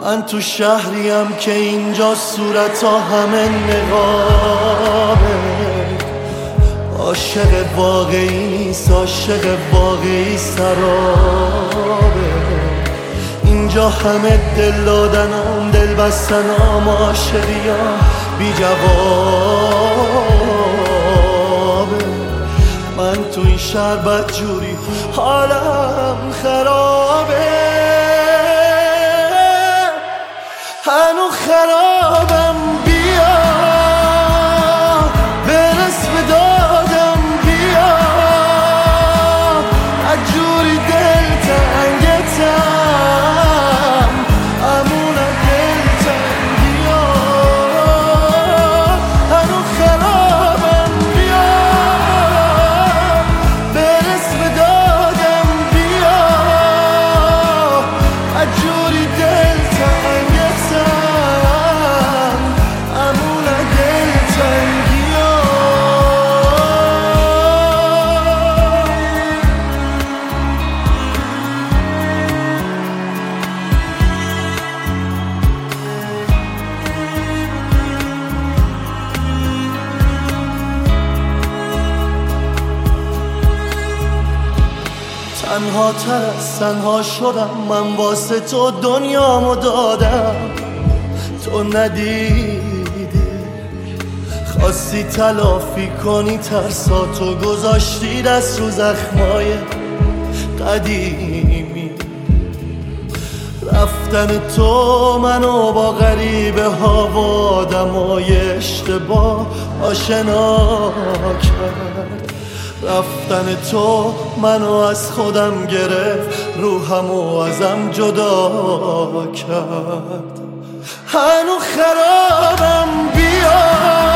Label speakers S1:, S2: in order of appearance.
S1: من تو شهریم که اینجا صورت ها همه نقابه. عاشق واقعی نیست، عاشق واقعی سرابه. اینجا همه دل دادنم، دل بستنم، عاشقیم بی جوابه. من تو این شهر بدجوری حالم خرابه، هنو خرابم. بیا برس به دادم، بیا عجوری دل تنگتم، امونم دل تنگیا. هنو خرابم، بیا برس به دادم، بیا عجوری دل تنگتم، امونم دل تنگیا. تنها تر از تنها شدم من، واسه تو دنیامو دادم، تو ندیدی. خواستی تلافی کنی ترساتو، گذاشتی دست رو زخمای قدیمی. رفتن تو منو با غریبه ها و آدمای اشتباه آشنا کرد. رفتن تو منو از خودم گرفت، روحمو ازم جدا کرد. هنو خرابم، بیا